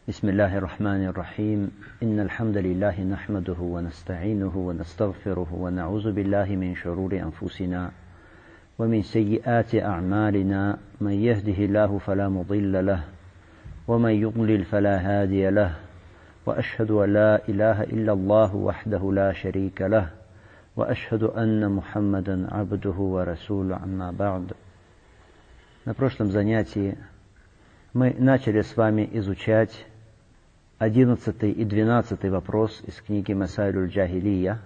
بسم الله الرحمن الرحيم إن الحمد لله نحمده ونستعينه ونستغفره ونعوذ بالله من شرور أنفسنا ومن سيئات أعمالنا من يهده الله فلا مضل له ومن يضلل فلا هادي له وأشهد أن لا إله إلا الله وحده لا شريك له وأشهد أن محمدا عبده ورسوله أما بعد. На прошлом занятии мы начали с вами изучать 11 и 12 вопрос из книги Масаилюль Джахилия.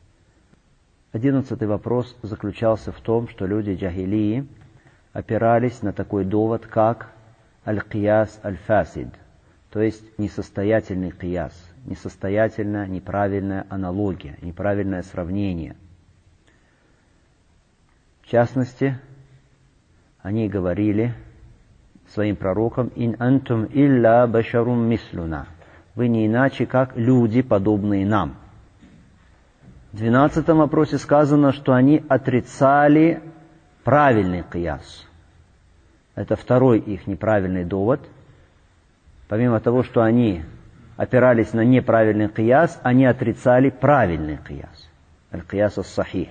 11 вопрос заключался в том, что люди джахилии опирались на такой довод, как аль-кияс аль-фасид, то есть несостоятельный кияс, несостоятельная, неправильная аналогия, неправильное сравнение. В частности, они говорили своим пророкам: «Ин антум илля башарум мислуна». Вы не иначе, как люди, подобные нам. В 12 вопросе сказано, что они отрицали правильный кияс. Это второй их неправильный довод. Помимо того, что они опирались на неправильный кияс, они отрицали правильный кияс. Аль-кияс ас-сахих.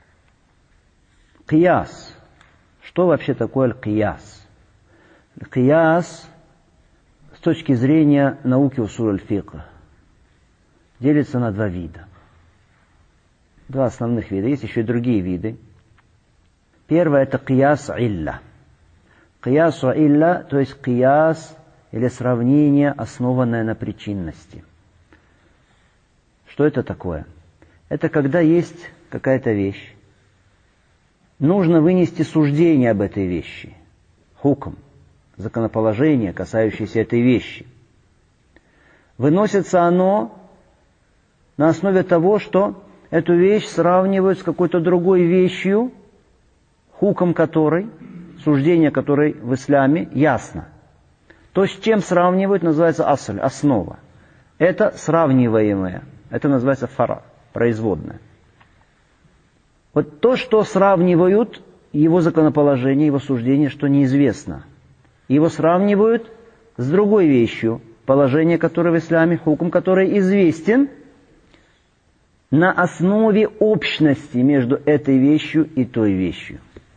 Кияс. Что вообще такое аль-кияс? Кияс с точки зрения науки усуль аль-фикх делится на два вида. Два основных вида. Есть еще и другие виды. Первое — это кияс илля. Кияс илля, то есть кияс или сравнение, основанное на причинности. Что это такое? Это когда есть какая-то вещь. Нужно вынести суждение об этой вещи. Хукм. Законоположение, касающееся этой вещи. Выносится оно на основе того, что эту вещь сравнивают с какой-то другой вещью, хуком которой, суждение которой в исламе ясно. То, с чем сравнивают, называется асль, основа. Это сравниваемое, это называется фара, производное. Вот то, что сравнивают, его законоположение, его суждение, что неизвестно. Его сравнивают с другой вещью, положение которой в исламе, хукм который известен, на основе общности между этой вещью и той вещью.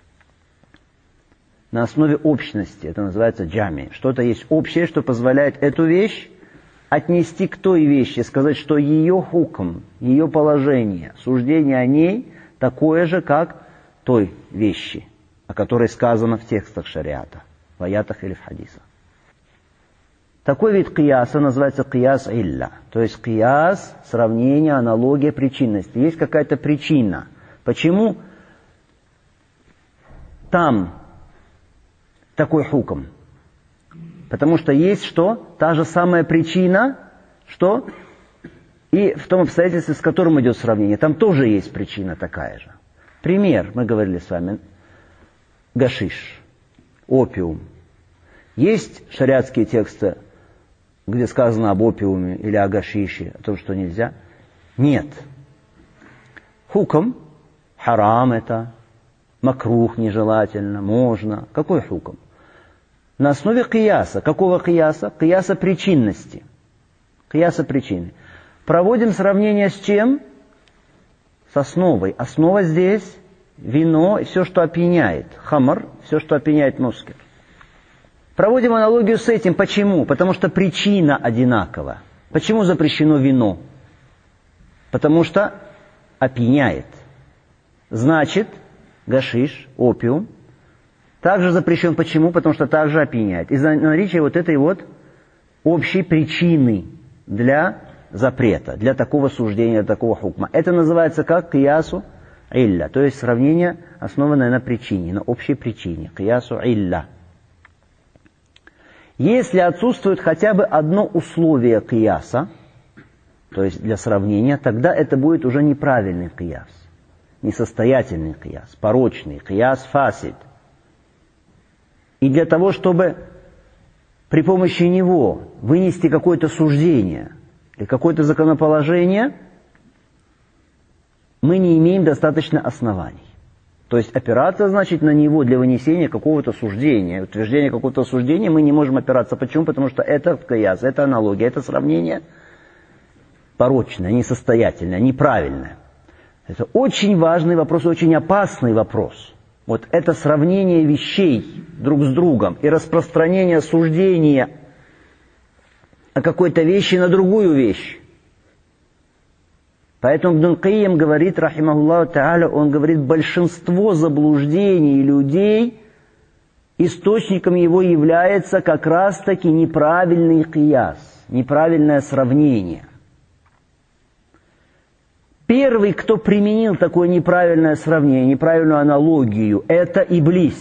На основе общности, это называется джами. Что-то есть общее, что позволяет эту вещь отнести к той вещи, сказать, что ее хукм, ее положение, суждение о ней такое же, как той вещи, о которой сказано в текстах шариата, в аятах или в хадисах. Такой вид кияса называется кияс илля, то есть кияс, сравнение, аналогия, причинности. Есть какая-то причина. Почему там такой хукм? Потому что есть что? Та же самая причина, что и в том обстоятельстве, с которым идет сравнение. Там тоже есть причина такая же. Пример, мы говорили с вами, гашиш, опиум. Есть шариатские тексты, где сказано об опиуме или о гашише, о том, что нельзя? Нет. Хукм, харам это, макрух нежелательно, можно. Какой хукм? На основе кияса. Какого кияса? Кияса причинности. Кияса причины. Проводим сравнение с чем? С основой. Основа здесь вино и все, что опьяняет. Хамар, все, что опьяняет мускер. Проводим аналогию с этим. Почему? Потому что причина одинакова. Почему запрещено вино? Потому что опьяняет. Значит, гашиш, опиум, также запрещен. Почему? Потому что также опьяняет. Из-за наличия вот этой вот общей причины для запрета, для такого суждения, для такого хукма. Это называется как киясу илля, то есть сравнение, основанное на причине, на общей причине. Киясу илля. Если отсутствует хотя бы одно условие кияса, то есть для сравнения, тогда это будет уже неправильный кияс, несостоятельный кияс, порочный кияс фасид. И для того, чтобы при помощи него вынести какое-то суждение или какое-то законоположение, мы не имеем достаточно оснований. То есть опираться, значит, на него для вынесения какого-то суждения. Утверждение какого-то суждения мы не можем опираться. Почему? Потому что это кияс, это аналогия, это сравнение порочное, несостоятельное, неправильное. Это очень важный вопрос, очень опасный вопрос. Вот это сравнение вещей друг с другом и распространение суждения о какой-то вещи на другую вещь. Поэтому Ибн Кайим говорит, рахимахуллаху та'аля, он говорит, большинство заблуждений людей, источником его является как раз-таки неправильный кияс, неправильное сравнение. Первый, кто применил такое неправильное сравнение, неправильную аналогию, это Иблис.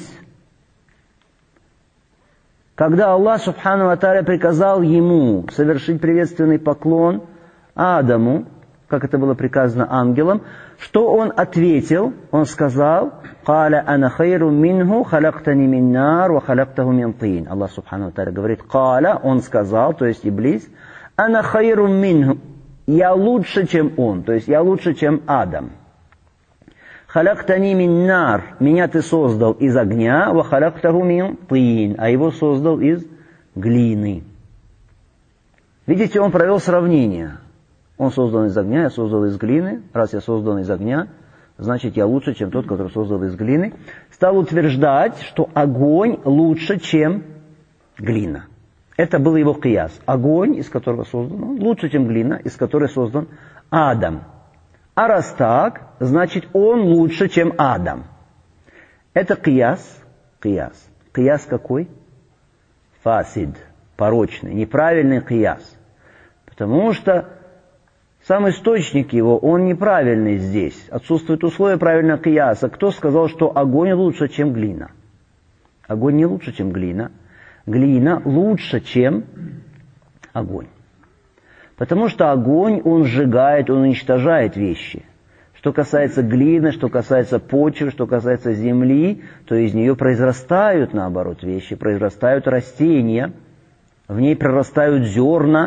Когда Аллах Субхану ва Тааля приказал ему совершить приветственный поклон Адаму, как это было приказано ангелам, что он ответил? Он сказал: «Каля ана хайру минху, халактани мин нар, ва халактаху мин тин». Аллах Субхану ва Тааля говорит: «Каля», он сказал, то есть Иблис, «ана хайру минху». Я лучше, чем он, то есть я лучше, чем Адам. Халактани мин нар, меня ты создал из огня, ва халактаху мин тин, а его создал из глины. Видите, он провел сравнение. Он создан из огня, я создал из глины. Раз я создан из огня, значит я лучше, чем тот, который создал из глины. Стал утверждать, что огонь лучше, чем глина. Это был его кияс. Огонь, из которого создан он, лучше, чем глина, из которой создан Адам. А раз так, значит он лучше, чем Адам. Это кияс. Кияс. Кияс какой? Фасид. Порочный. Неправильный кияс. Потому что сам источник его, он неправильный здесь. Отсутствует условие правильного кияса. Кто сказал, что огонь лучше, чем глина? Огонь не лучше, чем глина. Глина лучше, чем огонь. Потому что огонь, он сжигает, он уничтожает вещи. Что касается глины, что касается почвы, что касается земли, то из нее произрастают, наоборот, вещи, произрастают растения, в ней прорастают зерна,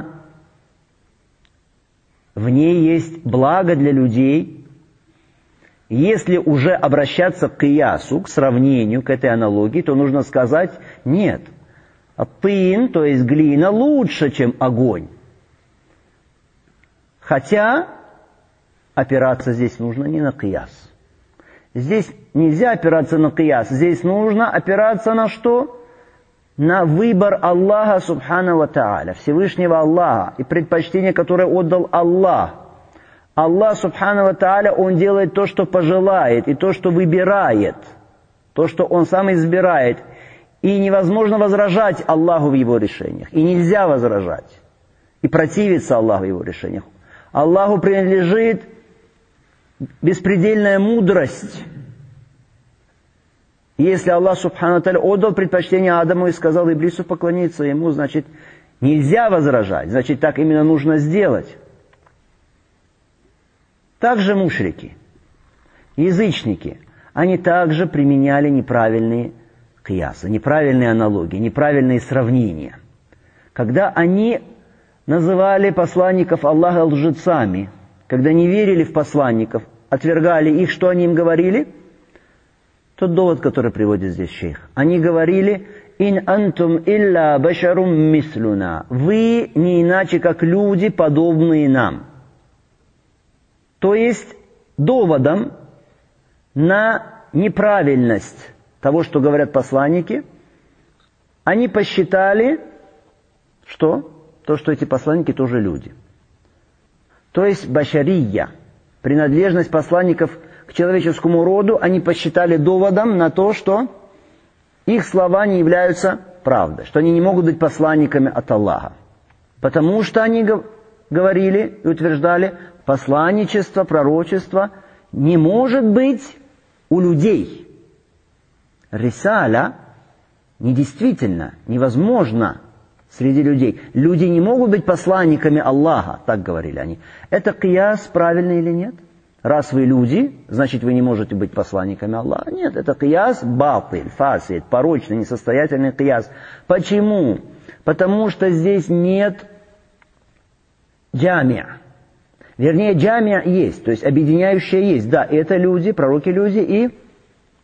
в ней есть благо для людей. Если уже обращаться к киясу, к сравнению, к этой аналогии, то нужно сказать: нет, тин, то есть глина, лучше, чем огонь. Хотя опираться здесь нужно не на кияс. Здесь нельзя опираться на кияс, здесь нужно опираться на что? На выбор Аллаха Субхану ва Тааля, Всевышнего Аллаха, и предпочтение, которое отдал Аллах. Аллах Субхану ва Тааля, Он делает то, что пожелает, и то, что выбирает, то, что Он сам избирает. И невозможно возражать Аллаху в Его решениях, и нельзя возражать, и противиться Аллаху в Его решениях. Аллаху принадлежит беспредельная мудрость. Если Аллах Субхану ва Тааля отдал предпочтение Адаму и сказал Иблису поклониться ему, значит, нельзя возражать, значит, так именно нужно сделать. Также мушрики, язычники, они также применяли неправильные киясы, неправильные аналогии, неправильные сравнения. Когда они называли посланников Аллаха лжецами, когда не верили в посланников, отвергали их, что они им говорили? Тот довод, который приводит здесь шейх. Они говорили: «Ин антум илля башарум мислюна». Вы не иначе, как люди, подобные нам. То есть доводом на неправильность того, что говорят посланники, они посчитали, что? То, что эти посланники тоже люди. То есть башария, принадлежность посланников к человеческому роду, они посчитали доводом на то, что их слова не являются правдой, что они не могут быть посланниками от Аллаха. Потому что они говорили и утверждали, посланничество, пророчество не может быть у людей. Рисаля недействительно, невозможно среди людей. Люди не могут быть посланниками Аллаха, так говорили они. Это кияс правильный или нет? Раз вы люди, значит вы не можете быть посланниками Аллаха. Нет, это кияс батиль, фасид, порочный, несостоятельный кияс. Почему? Потому что здесь нет джамия. Вернее, джамия есть, то есть объединяющее есть. Да, это люди, пророки люди и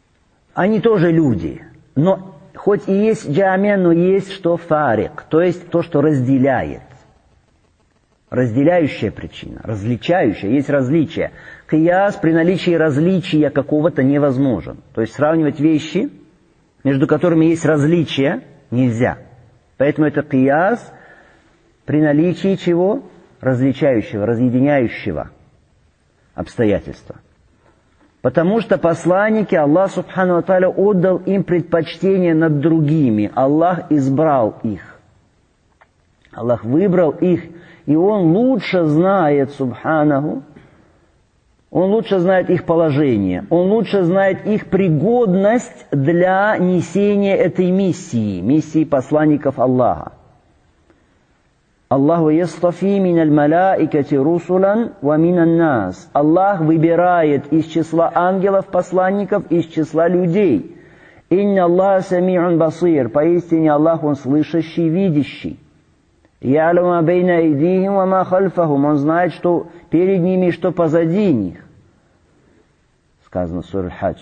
Они тоже люди. Но хоть и есть джамия, но есть что фарик, то есть то, что разделяет. Разделяющая причина, различающая, есть различия. Кияс при наличии различия какого-то невозможен. То есть сравнивать вещи, между которыми есть различия, нельзя. Поэтому это кияс при наличии чего? Различающего, разъединяющего обстоятельства. Потому что посланники, Аллах Субхану ва Тааля отдал им предпочтение над другими. Аллах избрал их. Аллах выбрал их. И Он лучше знает, Субханаху, Он лучше знает их положение, Он лучше знает их пригодность для несения этой миссии посланников Аллаха. Аллаху ястафи миналь малаикати русулян ва минан нас. Аллах выбирает из числа ангелов посланников, из числа людей. Инна Аллах сами'ун басир. Поистине Аллах, Он слышащий, видящий. Ялума бейна айдихим ва ма хальфахум. Он знает, что перед ними и что позади них. Сказано в суре Аль-Хадж.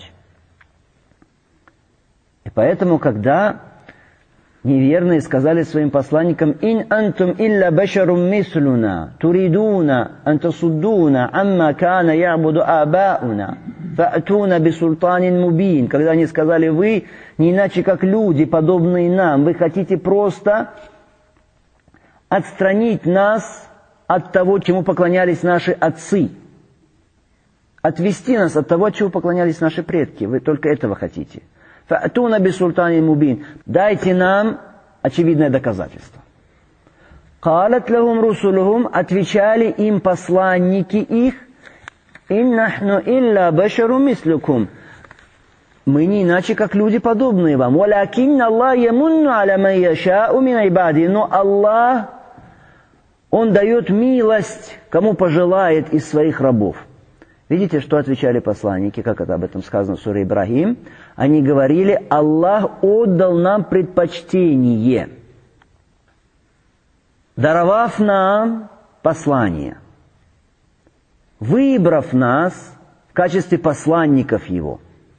И поэтому, когда неверные сказали своим посланникам: «Ин антум илля башарум мислуна, туридуна антасуддуна амма кана ябуду абауна, фа'туна бисултанин мубин». Когда они сказали: «Вы не иначе как люди, подобные нам, вы хотите просто отстранить нас от того, чему поклонялись наши отцы, отвести нас от того, чему поклонялись наши предки, вы только этого хотите. Фа'туна бисултанин мубин». Дайте нам очевидное доказательство. Калат лахум русулухум, отвечали им посланники их: «Ин нахну илля башару мислюкум». Мы не иначе, как люди, подобные вам. «Валякинна Аллах ямунну аля ман яша'у мин айбади». Но Аллах, Он дает милость, кому пожелает из своих рабов. Видите, что отвечали посланники, как это об этом сказано в суре Ибрахим? Они говорили: Аллах отдал нам предпочтение, даровав нам послание, выбрав нас в качестве посланников Его.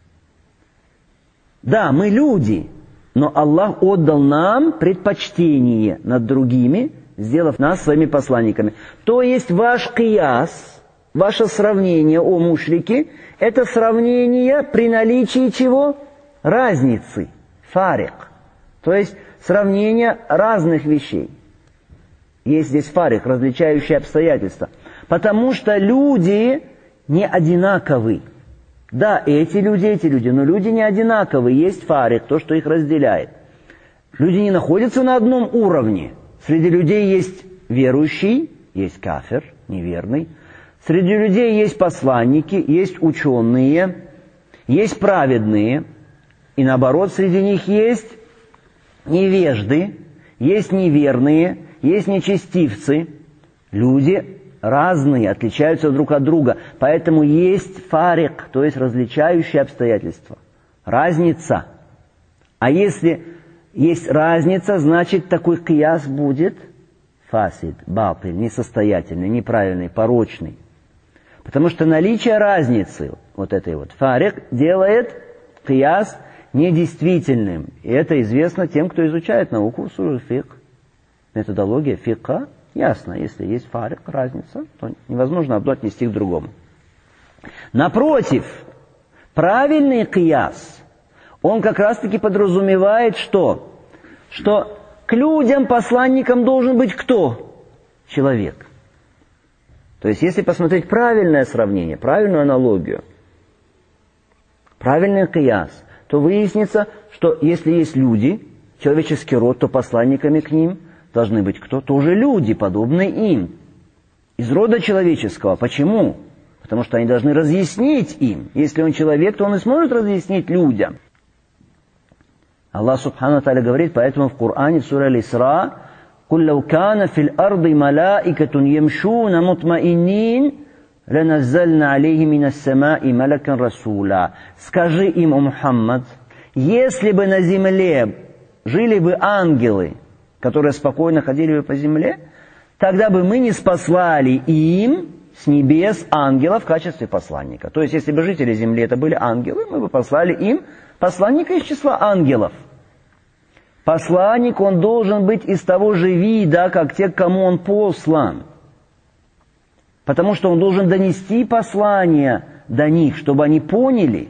Да, мы люди, но Аллах отдал нам предпочтение над другими, сделав нас своими посланниками. То есть ваш кияс, ваше сравнение, о мушрики, это сравнение при наличии чего? Разницы. Фарик. То есть сравнение разных вещей. Есть здесь фарик, различающие обстоятельства. Потому что люди не одинаковы. Да, эти люди, но люди не одинаковы. Есть фарик, то, что их разделяет. Люди не находятся на одном уровне. Среди людей есть верующий, есть кафир, неверный. Среди людей есть посланники, есть ученые, есть праведные. И наоборот, среди них есть невежды, есть неверные, есть нечестивцы. Люди разные, отличаются друг от друга. Поэтому есть фарик, то есть различающие обстоятельства. Разница. А если есть разница, значит такой кияс будет фасид, батиль, несостоятельный, неправильный, порочный. Потому что наличие разницы, вот этой вот фарик, делает кияс недействительным. И это известно тем, кто изучает науку усуль фикх. Методология фикха ясно. Если есть фарик, разница, то невозможно одно отнести к другому. Напротив, правильный кияс, он как раз-таки подразумевает что? Что к людям, посланникам должен быть кто? Человек. То есть, если посмотреть правильное сравнение, правильную аналогию, правильный кияс, то выяснится, что если есть люди, человеческий род, то посланниками к ним должны быть кто? Тоже люди, подобные им. Из рода человеческого. Почему? Потому что они должны разъяснить им. Если он человек, то он и сможет разъяснить людям. Аллах Субхану ва Тааля говорит, поэтому в Коране, в суре Аль-Исра: «Куль лау кана фил арды малаикатун ямшуна мутмаиннин, ланаззальна алейхи минас самаи малакан расула». Скажи им, о Мухаммад, если бы на земле жили бы ангелы, которые спокойно ходили бы по земле, тогда бы мы не спаслали им с небес ангела в качестве посланника. То есть, если бы жители земли это были ангелы, мы бы послали им посланника из числа ангелов. Посланник, он должен быть из того же вида, как те, к кому он послан. Потому что он должен донести послание до них, чтобы они поняли.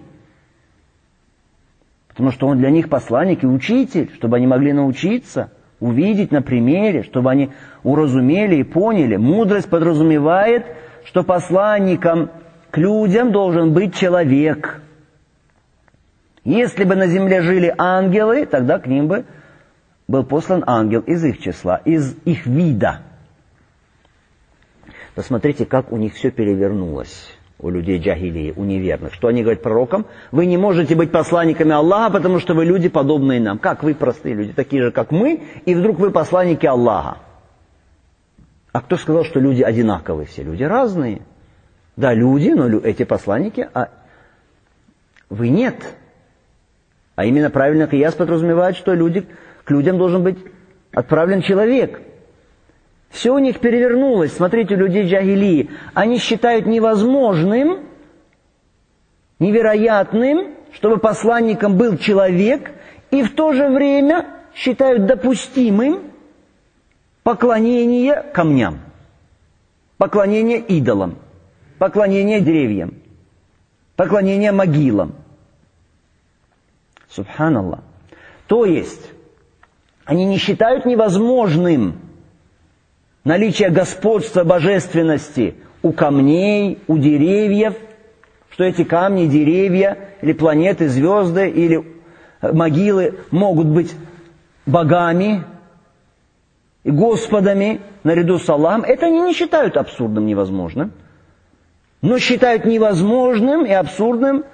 Потому что он для них посланник и учитель, чтобы они могли научиться, увидеть на примере, чтобы они уразумели и поняли. Мудрость подразумевает, что посланником к людям должен быть человек. Если бы на земле жили ангелы, тогда к ним бы был послан ангел из их числа, из их вида. Посмотрите, как у них все перевернулось, у людей джахилии, у неверных. Что они говорят пророкам? Вы не можете быть посланниками Аллаха, потому что вы люди, подобные нам. Как вы, простые люди, такие же, как мы, и вдруг вы посланники Аллаха. А кто сказал, что люди одинаковые? Все люди разные. Да, люди, но эти посланники, а вы нет. А именно правильно кияс подразумевает, что к людям должен быть отправлен человек. Все у них перевернулось. Смотрите, у людей джахилии. Они считают невозможным, невероятным, чтобы посланником был человек, и в то же время считают допустимым поклонение камням, поклонение идолам, поклонение деревьям, поклонение могилам. Субханаллах. То есть, они не считают невозможным наличие господства божественности у камней, у деревьев, что эти камни, деревья, или планеты, звезды, или могилы могут быть богами и господами наряду с Аллахом. Это они не считают абсурдным, невозможным, но считают невозможным и абсурдным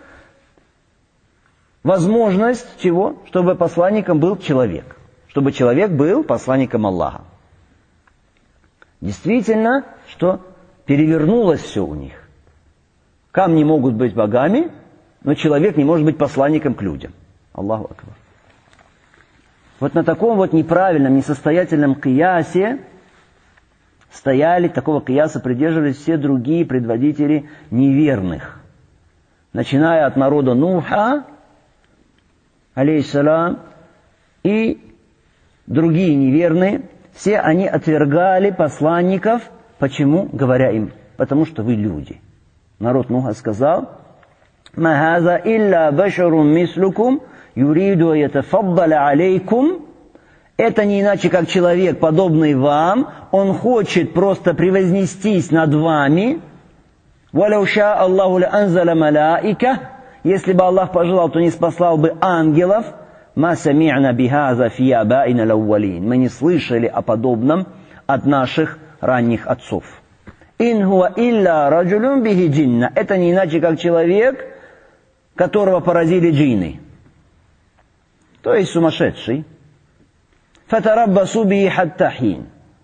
возможность чего? Чтобы посланником был человек. Чтобы человек был посланником Аллаха. Действительно, что перевернулось все у них. Камни могут быть богами, но человек не может быть посланником к людям. Аллаху акбар. Вот на таком вот неправильном, несостоятельном киясе стояли, такого кияса придерживались все другие предводители неверных. Начиная от народа Нуха, алейхиссалам, и другие неверные, все они отвергали посланников. Почему? Говоря им, потому что вы люди. Народ Нуха сказал: «Ма хаза илля башарун мислукум юриду ятафаддаля алейкум». Это не иначе, как человек, подобный вам. Он хочет просто превознестись над вами. «Валяу ша Аллаху ля анзаля малаика». Если бы Аллах пожелал, то не спаслал бы ангелов. «Ма сами'на бихаза фи абаина лаввалин». Мы не слышали о подобном от наших ранних отцов. «Ин хуа илля раджулюн бихи джинна». Это не иначе, как человек, которого поразили джинны. То есть сумасшедший. «Фатараббасу бихи хатта хин».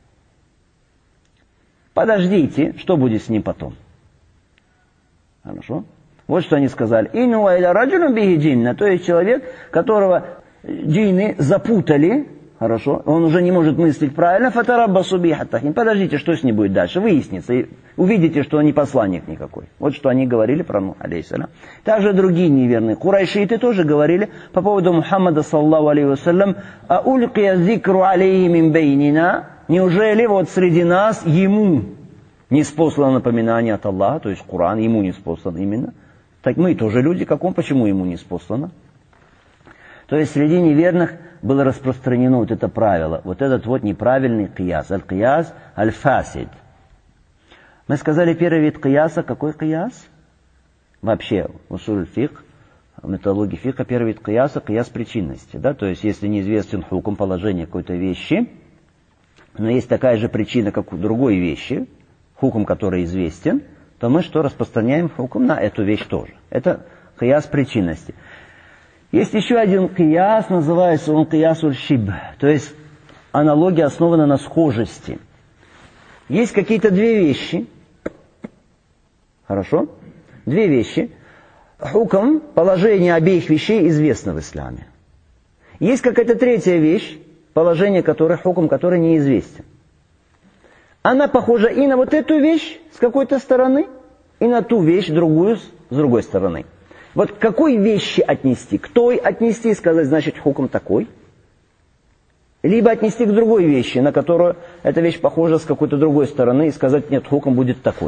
Подождите, что будет с ним потом. Хорошо? Вот что они сказали. «Ин хуа илля раджулюн бихи джинна». То есть человек, которого джинны запутали, хорошо, он уже не может мыслить правильно. «Фатараббасу бихи хатта хин». Подождите, что с ним будет дальше. Выяснится. И увидите, что он не посланник никакой. Вот что они говорили про Нух, алейхиссалям. Также другие неверные. Курайшиты тоже говорили по поводу Мухаммада, саллаллаху алейхи вассалям: «А улькия зикру алейхи мин бейнина». Неужели вот среди нас ему не спослано напоминание от Аллаха, то есть Коран ему не спослан именно. Так мы тоже люди, как он, почему ему не спослано? То есть среди неверных было распространено вот это правило, вот этот вот неправильный кияс, аль-кияс аль-фасид. Мы сказали, первый вид кияса, какой кияс? Вообще, усуль фикх, в методологии фикха, первый вид кияса, кияс причинности. Да? То есть, если неизвестен хукм положения какой-то вещи, но есть такая же причина, как у другой вещи, хукм, который известен, то мы что, распространяем хукм на эту вещь тоже. Это кияс причинности. Есть еще один кияс, называется он кияс уль-шиб, то есть аналогия основана на схожести. Есть какие-то две вещи, хорошо? Две вещи. Хукм, положение обеих вещей известно в исламе. Есть какая-то третья вещь, положение которой, хукм которой неизвестен. Она похожа и на вот эту вещь с какой-то стороны, и на ту вещь, другую, с другой стороны. Вот к какой вещи отнести? К той отнести и сказать, значит, хукм такой. Либо отнести к другой вещи, на которую эта вещь похожа с какой-то другой стороны, и сказать, нет, хукм будет такой.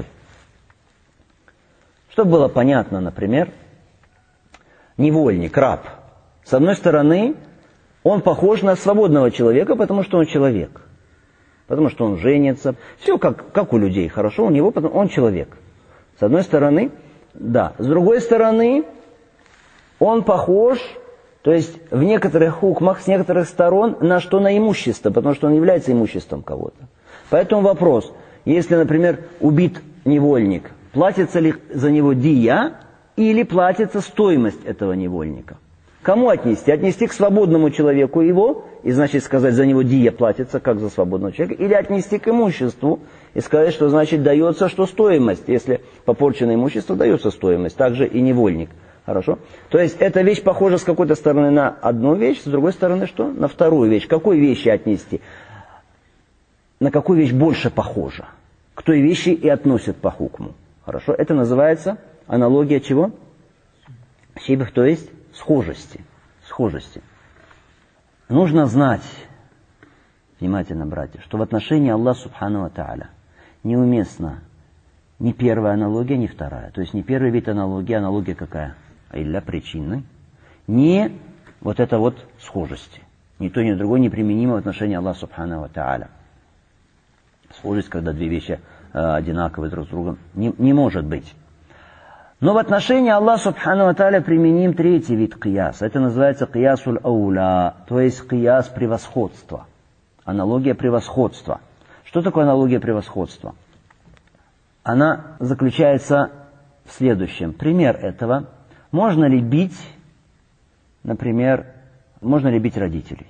Чтобы было понятно, например, невольник, раб. С одной стороны, он похож на свободного человека, потому что он человек. Потому что он женится. Все как у людей хорошо, у него он человек. С одной стороны, да. С другой стороны, он похож, то есть в некоторых хукмах, с некоторых сторон, на что? На имущество, потому что он является имуществом кого-то. Поэтому вопрос, если, например, убит невольник, платится ли за него дия или платится стоимость этого невольника? Кому отнести? Отнести к свободному человеку его, и значит сказать, за него дия платится, как за свободного человека, или отнести к имуществу, и сказать, что значит дается, что стоимость. Если попорченное имущество, дается стоимость, также и невольник. Хорошо? То есть эта вещь похожа с какой-то стороны на одну вещь, с другой стороны что? На вторую вещь. К какой вещи отнести? На какую вещь больше похожа? К той вещи и относят по хукму. Хорошо? Это называется аналогия чего? Шибх, то есть схожести. Схожести. Нужно знать, внимательно, братья, что в отношении Аллаха Субхану ва Тааля неуместна ни первая аналогия, ни вторая. То есть не первый вид аналогии, аналогия какая? Илля причинной. Не вот это вот схожести. Ни то, ни другое неприменимо в отношении Аллаха Субхану ва Тааля. Схожесть, когда две вещи одинаковые друг с другом, не может быть. Но в отношении Аллаха Субхану ва Тааля применим третий вид кияса. Это называется киясуль ауля, то есть кияс превосходства. Аналогия превосходства. Что такое аналогия превосходства? Она заключается в следующем. Пример этого. Можно ли бить, например, можно ли бить родителей?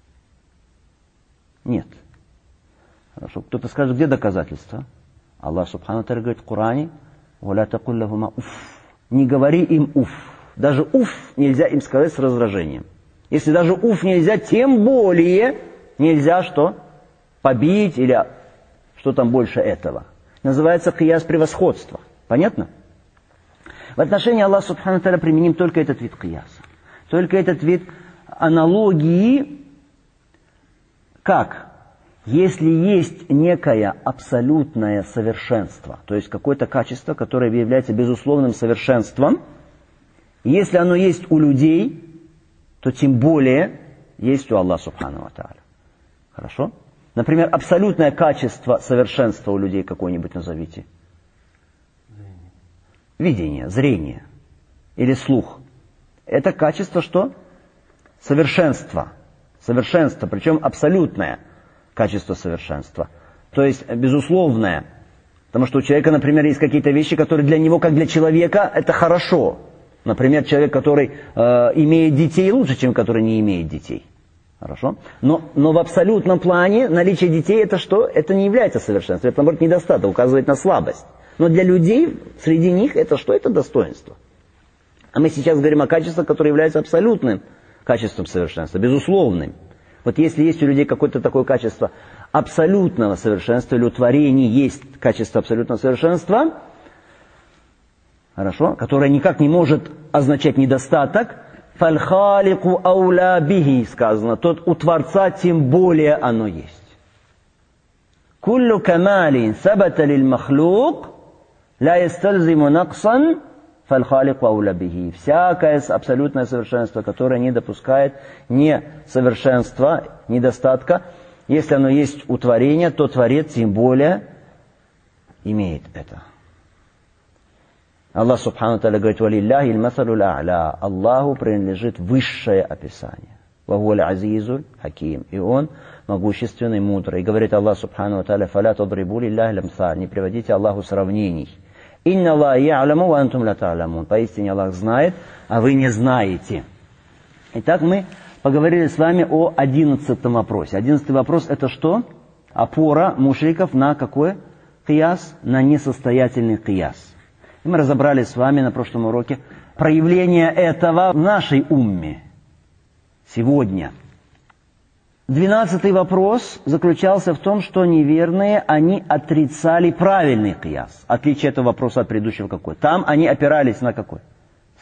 Нет. Хорошо. Кто-то скажет, где доказательства? Аллах Субхану ва Тааля говорит в Коране, «Валя такуль лахума уф». Не говори им уф. Даже уф нельзя им сказать с раздражением. Если даже уф нельзя, тем более нельзя что? Побить или что там больше этого. Называется кияс превосходства. Понятно? В отношении Аллаха Субхану ва Тааля применим только этот вид кияса. Только этот вид аналогии. Как? Если есть некое абсолютное совершенство, то есть какое-то качество, которое является безусловным совершенством, если оно есть у людей, то тем более есть у Аллаха Субхану ва Тааля. Хорошо? Например, абсолютное качество совершенства у людей какое-нибудь назовите. Видение, зрение или слух. Это качество что? Совершенство. Совершенство, причем абсолютное качество совершенства. То есть безусловное. Потому что у человека, например, есть какие-то вещи, которые для него, как для человека, это хорошо. Например, человек, который имеет детей, лучше, чем который не имеет детей. Хорошо? Но в абсолютном плане наличие детей это что? Это не является совершенством. Это, наоборот, недостаток, указывает на слабость. Но для людей, среди них, это что? Это достоинство. А мы сейчас говорим о качествах, которые являются абсолютным качеством совершенства, безусловным. Вот если есть у людей какое-то такое качество абсолютного совершенства, или у творений есть качество абсолютного совершенства, хорошо, которое никак не может означать недостаток, «Фальхалику ауля бихи» сказано, тот у Творца тем более оно есть. «Куллю камалин сабата лиль махлук, ла ястальзиму наксан, фальхалику ауля бихи». Всякое абсолютное совершенство, которое не допускает несовершенства, недостатка, если оно есть у творения, то Творец тем более имеет это. Аллах Субхану ва Тааля говорит, «Валилляхи аль-масалуль а'ля». Аллаху принадлежит высшее описание. «Вахуаль азизуль хаким». И Он могущественный, мудрый. И говорит Аллах Субхану ва Тааля, «Фаля тадрибу лилляхи аль-амсаль». Не приводите Аллаху сравнений. «Инна Аллаха я'ламу ва антум ла та'ламун». Поистине Аллах знает, а вы не знаете. Итак, мы поговорили с вами о 11-м вопросе. 11-й вопрос это что? Опора мушриков на какой кияс? На несостоятельный кияс. И мы разобрали с вами на прошлом уроке проявление этого в нашей умме сегодня. 12-й вопрос заключался в том, что неверные, они отрицали правильный кияс. Отличие этого вопроса от предыдущего какой? Там они опирались на какой?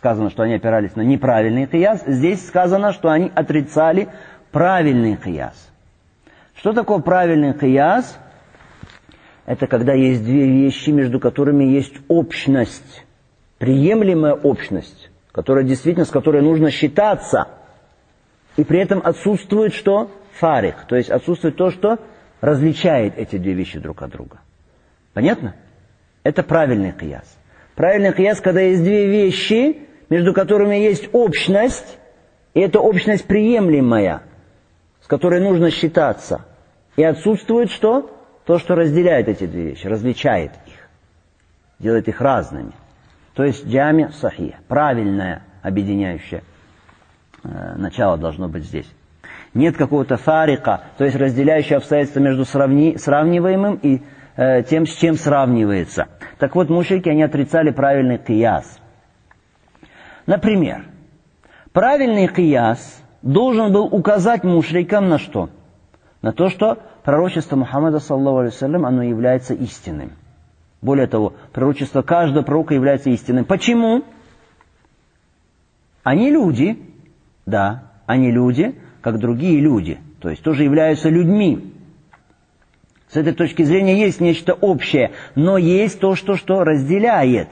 сказано, что они опирались на неправильный кияс. Здесь сказано, что они отрицали правильный кияс. Что такое правильный кияс? Это когда есть две вещи, между которыми есть общность, приемлемая общность, которая действительно, с которой нужно считаться. И при этом отсутствует что? Фарик, то есть отсутствует то, что различает эти две вещи друг от друга. Понятно? Это правильный кияс. Правильный кияс, когда есть две вещи, между которыми есть общность, и эта общность приемлемая, с которой нужно считаться. И отсутствует что? То, что разделяет эти две вещи, различает их, делает их разными. То есть джами сахих, правильное объединяющее начало должно быть здесь. Нет какого-то фарика, то есть разделяющего обстоятельства между сравниваемым и тем, с чем сравнивается. Так вот, мушрики, они отрицали правильный кияс. Например, правильный кияс должен был указать мушрикам на что? На то, что пророчество Мухаммада, саллаллаху алейхи вассалям, оно является истинным. Более того, пророчество каждого пророка является истинным. Почему? Они люди, да, они люди, как другие люди, то есть тоже являются людьми. С этой точки зрения есть нечто общее, но есть то, что разделяет.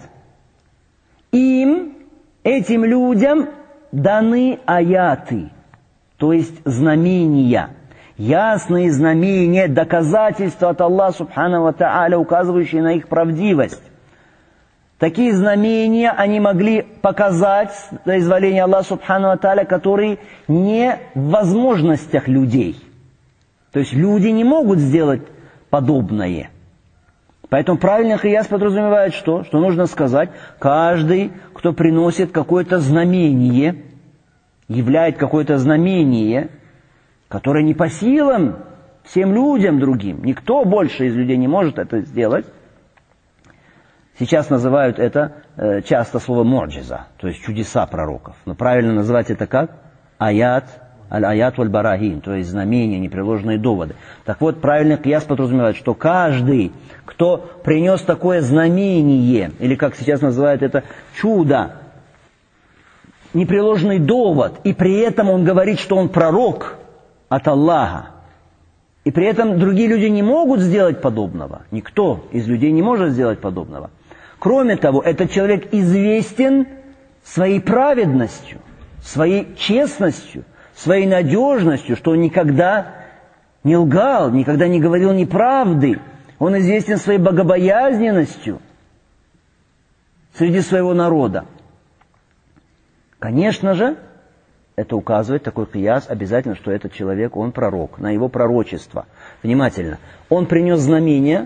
Этим людям даны аяты, то есть знамения, ясные знамения, доказательства от Аллаха субхану ва тааля, указывающие на их правдивость. Такие знамения они могли показать до изволения Аллаха субхану ва тааля, которые не в возможностях людей. То есть люди не могут сделать подобное. Поэтому правильный кияс подразумевает что? Что нужно сказать, каждый, кто приносит какое-то знамение, являет какое-то знамение, которое не по силам всем людям другим. Никто больше из людей не может это сделать. Сейчас называют это часто слово муджиза, то есть чудеса пророков. Но правильно называть это как? Аят, аль-аят валь-барахин, то есть знамения, непреложные доводы. Так вот, правильный кияс подразумевает, что каждый, кто принес такое знамение, или как сейчас называют это чудо, непреложный довод, и при этом он говорит, что он пророк от Аллаха, и при этом другие люди не могут сделать подобного, никто из людей не может сделать подобного. Кроме того, этот человек известен своей праведностью, своей честностью, своей надежностью, что он никогда не лгал, никогда не говорил неправды. Он известен своей богобоязненностью среди своего народа. Конечно же, это указывает, такой кияс, обязательно, что этот человек, он пророк, на его пророчество. Внимательно. Он принес знамение,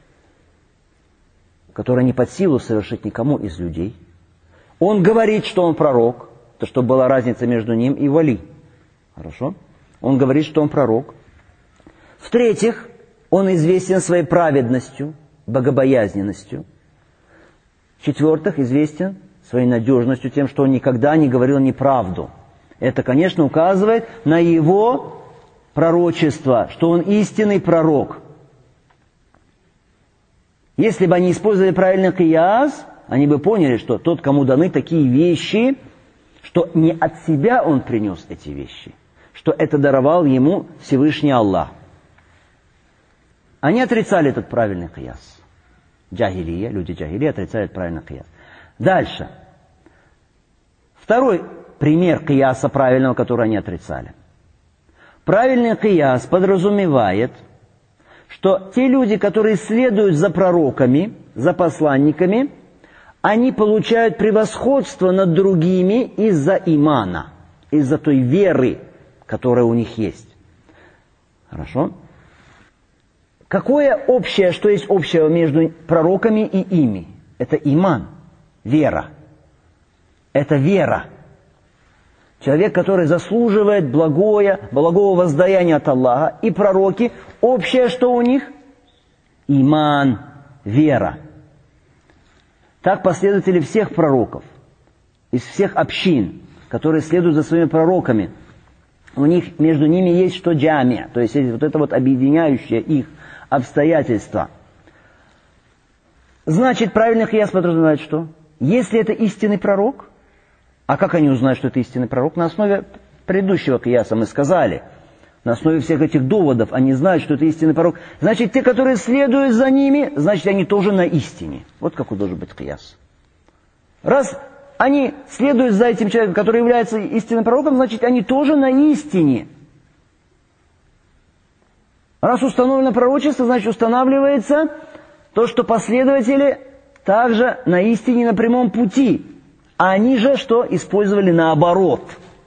которое не под силу совершить никому из людей. Он говорит, что он пророк, то чтобы была разница между ним и вали. Хорошо? Он говорит, что он пророк. В-третьих, он известен своей праведностью, богобоязненностью. В-четвертых, известен своей надежностью, тем, что он никогда не говорил неправду. Это, конечно, указывает на его пророчество, что он истинный пророк. Если бы они использовали правильный кияс, они бы поняли, что тот, кому даны такие вещи, что не от себя он принес эти вещи, что это даровал ему Всевышний Аллах. Они отрицали этот правильный кияс. Джахилия, люди джахилия отрицали этот правильный кияс. Дальше. Второй пример кияса правильного, который они отрицали. Правильный кияс подразумевает, что те люди, которые следуют за пророками, за посланниками, они получают превосходство над другими из-за имана, из-за той веры, которая у них есть. Хорошо? Какое общее, что есть общего между пророками и ими? Это иман, вера. Это вера. Человек, который заслуживает благого воздаяния от Аллаха, и пророки, общее, что у них? Иман, вера. Так последователи всех пророков, из всех общин, которые следуют за своими пророками, у них, между ними есть что джами, то есть вот это вот объединяющее их обстоятельства. Значит, правильный кияс подразумевает что? Если это истинный пророк, А как они узнают, что это истинный пророк? На основе предыдущего кияса мы сказали. На основе всех этих доводов они знают, что это истинный пророк. Значит, те, которые следуют за ними, значит, они тоже на истине. Вот какой должен быть кияс. Раз они следуют за этим человеком, который является истинным пророком, значит, они тоже на истине. Раз установлено пророчество, значит, устанавливается то, что последователи также на истине, на прямом пути. А они же что? Использовали наоборот.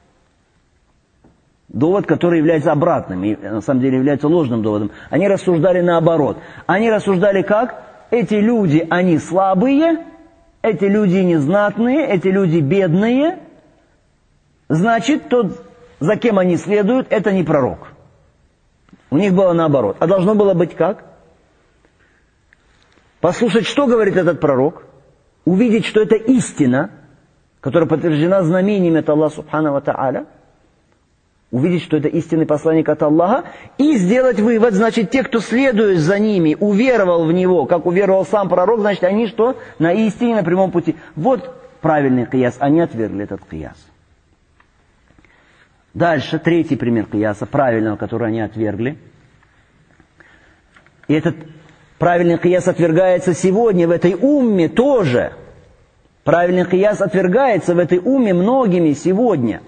Довод, который является обратным, и на самом деле является ложным доводом. Они рассуждали наоборот. Они рассуждали как? Эти люди, они слабые, эти люди незнатные, эти люди бедные. Значит, тот, за кем они следуют, это не пророк. У них было наоборот. А должно было быть как? Послушать, что говорит этот пророк, увидеть, что это истина, которая подтверждена знамениями от Аллаха Субхану ва Тааля, увидеть, что это истинный посланник от Аллаха, и сделать вывод, значит, те, кто следует за ними, уверовал в него, как уверовал сам пророк, значит, они что? На истине, на прямом пути. Вот правильный кияс, они отвергли этот кияс. Дальше, третий пример кияса, правильного, который они отвергли. И этот правильный кияс отвергается сегодня в этой умме тоже. Правильный кияс отвергается в этой умме многими сегодня.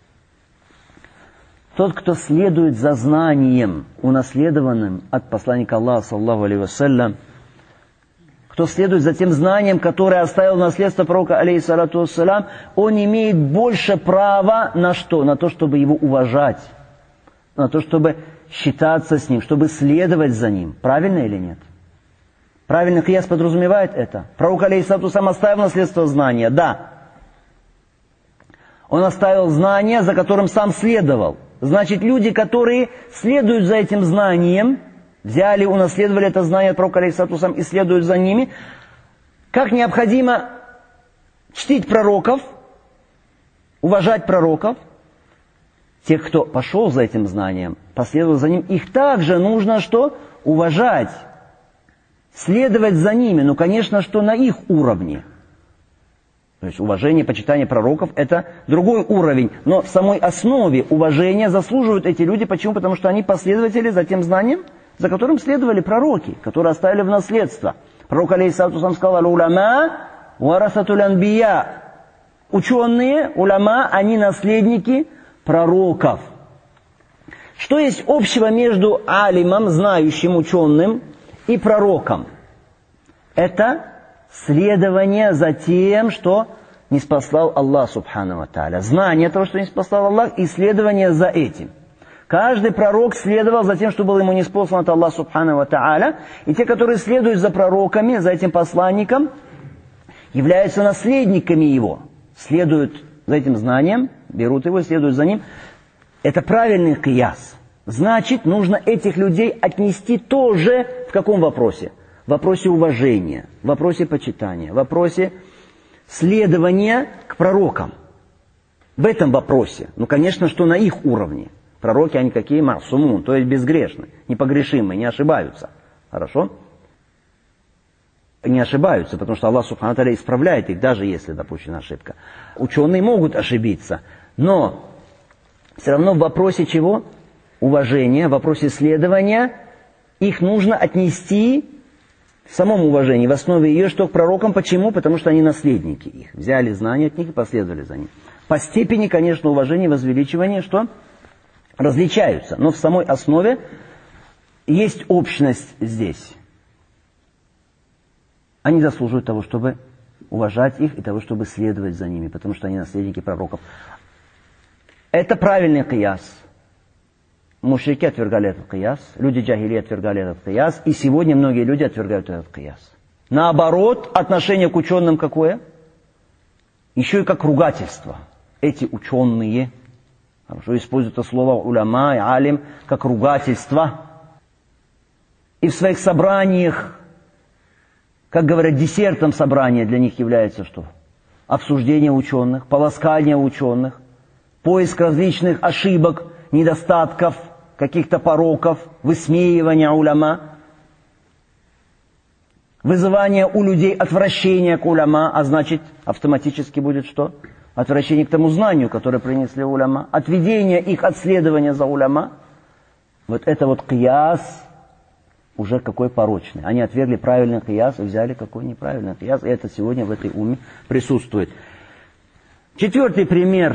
Тот, кто следует за знанием, унаследованным от посланника Аллаха, саллаллаху алейхи вассалям, кто следует за тем знанием, которое оставил наследство пророка, алейхиссалату вассалям, он имеет больше права на что? На то, чтобы его уважать, на то, чтобы считаться с ним, чтобы следовать за ним. Правильно или нет? Правильный кияс подразумевает это. Пророк, алейхиссалату вассалям, оставил наследство знания, да. Он оставил знания, за которым сам следовал. Значит, люди, которые следуют за этим знанием, взяли, унаследовали это знание от пророка, алейхиссалату вассалям, и следуют за ними, как необходимо чтить пророков, уважать пророков, тех, кто пошел за этим знанием, последовал за ним, их также нужно что? Уважать, следовать за ними, ну, конечно, что на их уровне. То есть уважение, почитание пророков – это другой уровень. Но в самой основе уважения заслуживают эти люди. Почему? Потому что они последователи за тем знанием, за которым следовали пророки, которые оставили в наследство. Пророк, алейхиссалату вассалям, сказал: «Уляма варасатуль анбия». Ученые, уляма, они наследники пророков. Что есть общего между алимом, знающим, ученым, и пророком? Это следование за тем, что ниспослал Аллах Субхану ва Тааля. Знание того, что ниспослал Аллах, и следование за этим. Каждый пророк следовал за тем, что был ему ниспослан от Аллаха Субхану ва Тааля. И те, которые следуют за пророками, за этим посланником, являются наследниками его. Следуют за этим знанием, берут его, следуют за ним. Это правильный кияс. Значит, нужно этих людей отнести тоже в каком вопросе? В вопросе уважения, в вопросе почитания, в вопросе следования к пророкам. В этом вопросе. Ну, конечно, что на их уровне. Пророки, они какие? Масумун, то есть безгрешны, непогрешимые, не ошибаются. Хорошо? Не ошибаются, потому что Аллах Субхану ва Тааля исправляет их, даже если допущена ошибка. Ученые могут ошибиться, но все равно в вопросе чего? Уважения, в вопросе следования их нужно отнести в самом уважении, в основе ее, что к пророкам. Почему? Потому что они наследники их. Взяли знания от них и последовали за ним. По степени, конечно, уважения и возвеличивания, что различаются. Но в самой основе есть общность здесь. Они заслуживают того, чтобы уважать их, и того, чтобы следовать за ними, потому что они наследники пророков. Это правильный кияс. Мушрики отвергали этот кияс, люди джахили отвергали этот кияс, и сегодня многие люди отвергают этот кияс. Наоборот, отношение к ученым какое? Еще и как ругательство. Эти ученые, хорошо используют это слово уляма и алим, как ругательство. И в своих собраниях, как говорят, десертом собрания для них является что? Обсуждение ученых, полоскание ученых, поиск различных ошибок, недостатков, каких-то пороков, высмеивание уляма, вызывание у людей отвращения к уляма, а значит автоматически будет что? отвращение к тому знанию, которое принесли уляма, отведение их от следования за уляма. Вот это вот кияс уже какой порочный. Они отвергли правильный кияс и взяли какой неправильный кияс. И это сегодня в этой умме присутствует. Четвертый пример.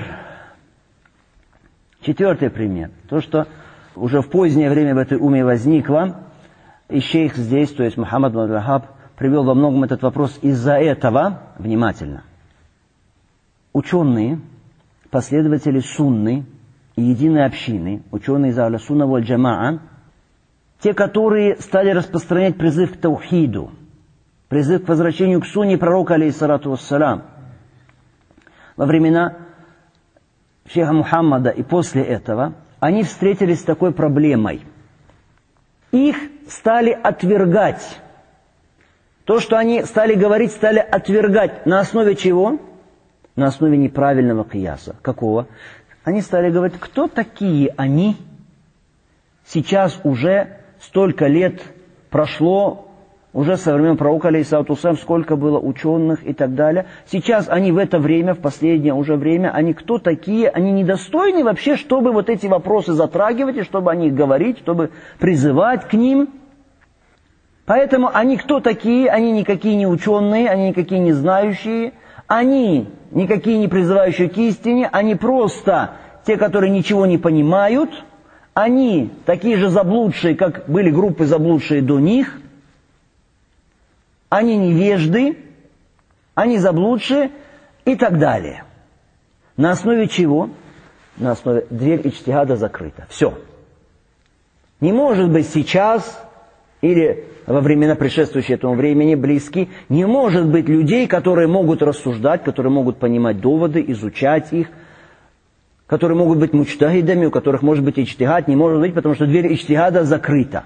То, что уже в позднее время в этой умме возникло. И шейх здесь, то есть Мухаммад ибн Абдул-Ваххаб, привел во многом этот вопрос из-за этого, внимательно. Ученые, последователи сунны и единой общины, ученые из Ахля Сунна валь Джамаа, те, которые стали распространять призыв к таухиду, призыв к возвращению к сунне пророка, алейхиссалату вассалям, во времена шейха Мухаммада и после этого, они встретились с такой проблемой. Их стали отвергать. То, что они стали говорить, стали отвергать. На основе чего? На основе неправильного кияса. Какого? Они стали говорить, кто такие они? Сейчас уже столько лет прошло, уже со времен пророка, алейхиссалату вассалям, сколько было ученых и так далее. Сейчас они в это время, в последнее уже время, они кто такие? Они недостойны вообще, чтобы вот эти вопросы затрагивать, и чтобы о них говорить, чтобы призывать к ним. Поэтому они кто такие? Они никакие не ученые, они никакие не знающие, они никакие не призывающие к истине, они просто те, которые ничего не понимают, они такие же заблудшие, как были группы заблудшие до них, они невежды, они заблудшие и так далее. На основе чего? На основе дверь иджтихада закрыта. Все. Не может быть сейчас или во времена, предшествующие этому времени, близкие, не может быть людей, которые могут рассуждать, которые могут понимать доводы, изучать их, которые могут быть муджтахидами, у которых может быть иджтихад, не может быть, потому что дверь иджтихада закрыта.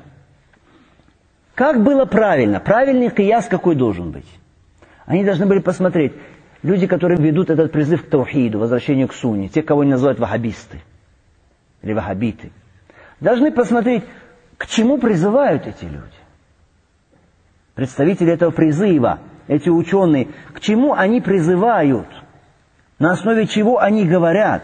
Как было правильно? Правильный кияс какой должен быть? Они должны были посмотреть, люди, которые ведут этот призыв к таухиду, возвращению к сунне, те, кого они называют ваххабисты или ваххабиты, должны посмотреть, к чему призывают эти люди. Представители этого призыва, эти ученые, к чему они призывают, на основе чего они говорят.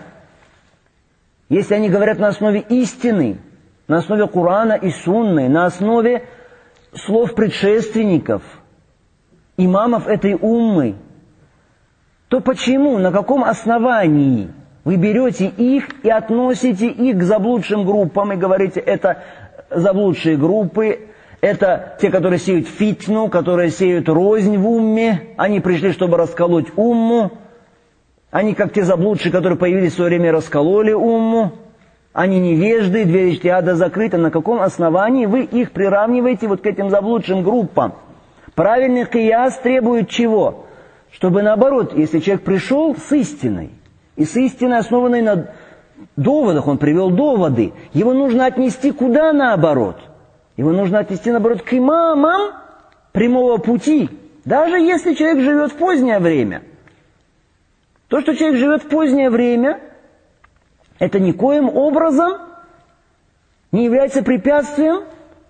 Если они говорят на основе истины, на основе Корана и Сунны, на основе слов предшественников, имамов этой уммы, то почему, на каком основании вы берете их и относите их к заблудшим группам и говорите, это заблудшие группы, это те, которые сеют фитну, которые сеют рознь в умме, они пришли, чтобы расколоть умму, они как те заблудшие, которые появились в свое время, раскололи умму, они невежды, дверь иджтихада закрыта. На каком основании вы их приравниваете вот к этим заблудшим группам? Правильный кияс требует чего? Чтобы наоборот, если человек пришел с истиной, и с истиной, основанной на доводах, он привел доводы, его нужно отнести куда наоборот? Его нужно отнести наоборот к имамам прямого пути, даже если человек живет в позднее время. То, что человек живет в позднее время, это никоим образом не является препятствием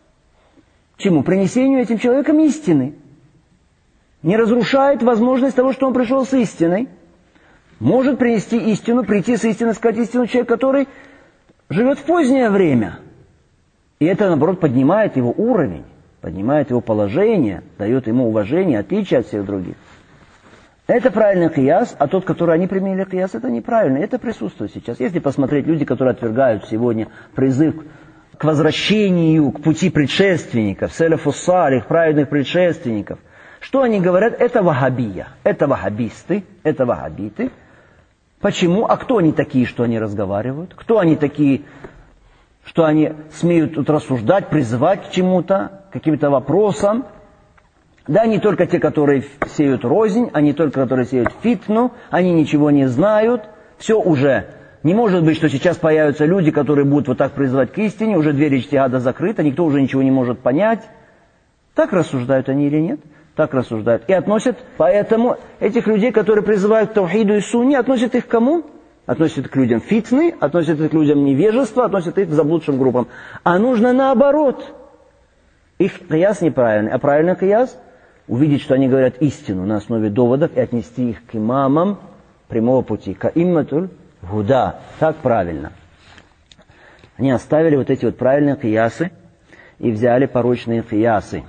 чему? Принесению этим человеком истины. Не разрушает возможность того, что он пришел с истиной. Может принести истину, прийти с истиной, сказать истину человек, который живет в позднее время. И это, наоборот, поднимает его уровень, поднимает его положение, дает ему уважение, отличие от всех других. Это правильный кияс, а тот, который они применили кияс, это неправильный. Это присутствует сейчас. Если посмотреть, люди, которые отвергают сегодня призыв к возвращению к пути предшественников, селефус салих, праведных предшественников, что они говорят? Это ваххабия, это ваххабисты, это ваххабиты. Почему? А кто они такие, что они разговаривают? Кто они такие, что они смеют тут рассуждать, призывать к чему-то, к каким-то вопросам? Да, не только те, которые сеют рознь, а не только которые сеют фитну, они ничего не знают, все уже. Не может быть, что сейчас появятся люди, которые будут вот так призывать к истине, уже дверь иджтихада закрыта, никто уже ничего не может понять. Так рассуждают они или нет? Так рассуждают. И относят, поэтому этих людей, которые призывают к таухиду и сунне, относят их к кому? Относят к людям фитны, относят их к людям невежества, относят их к заблудшим группам. А нужно наоборот. Их кияс неправильный, а правильный кияс — увидеть, что они говорят истину на основе доводов и отнести их к имамам прямого пути. Каимматуль гуда. Так правильно. Они оставили вот эти вот правильные киясы и взяли порочные киясы.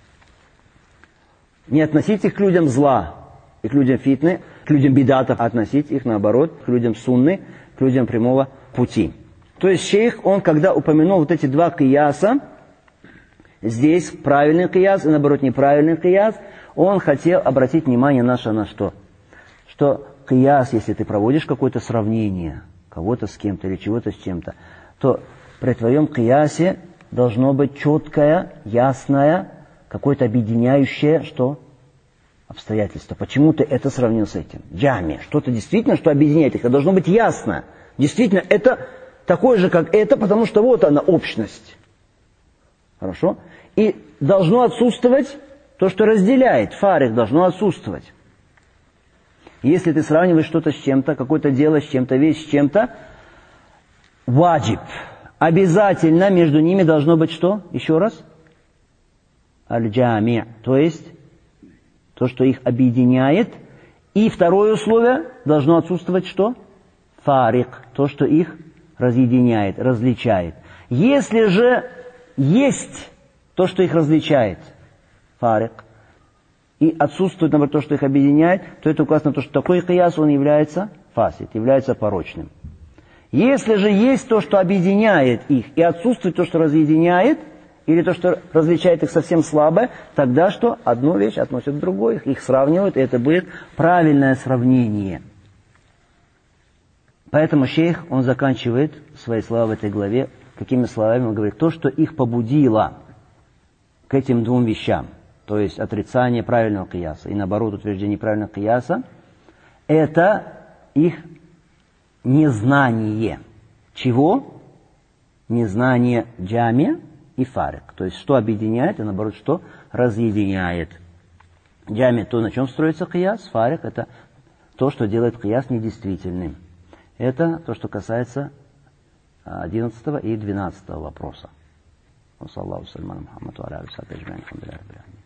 Не относить их к людям зла и к людям фитны, к людям бидатов, а относить их наоборот, к людям сунны, к людям прямого пути. То есть шейх, он когда упомянул вот эти два кияса, здесь правильный кияс и наоборот неправильный кияс, он хотел обратить внимание наше на что? Что кияс, если ты проводишь какое-то сравнение, кого-то с кем-то или чего-то с чем-то, то при твоем киясе должно быть четкое, ясное, какое-то объединяющее, что? Обстоятельство. Почему ты это сравнил с этим? Джами. Что-то действительно, что объединяет их. Это должно быть ясно. Действительно, это такое же, как это, потому что вот она, общность. Хорошо? И должно отсутствовать то, что разделяет. Фарик должно отсутствовать. Если ты сравниваешь что-то с чем-то, какое-то дело с чем-то, вещь с чем-то, ваджиб. Обязательно между ними должно быть что? Еще раз? Аль-джами. То есть, то, что их объединяет. И второе условие, должно отсутствовать что? Фарик. То, что их разъединяет, различает. Если же есть то, что их различает, фарик, и отсутствует, наоборот, то, что их объединяет, то это указано на то, что такой кияс, он является фасид, является порочным. Если же есть то, что объединяет их, и отсутствует то, что разъединяет, или то, что различает их совсем слабо, тогда что? Одну вещь относят к другой, их сравнивают, и это будет правильное сравнение. Поэтому шейх, он заканчивает свои слова в этой главе, какими словами он говорит, то, что их побудило к этим двум вещам, то есть отрицание правильного кияса и наоборот утверждение правильного кияса, это их незнание. Чего? Незнание джами и фарик. То есть, что объединяет, и наоборот, что разъединяет. Джами, то, на чем строится кияс, фарик, это то, что делает кияс недействительным. Это то, что касается 11 и 12 вопроса. Саллаллаху алейхи ва саллям Мухаммаду аля алейхи ва саллям.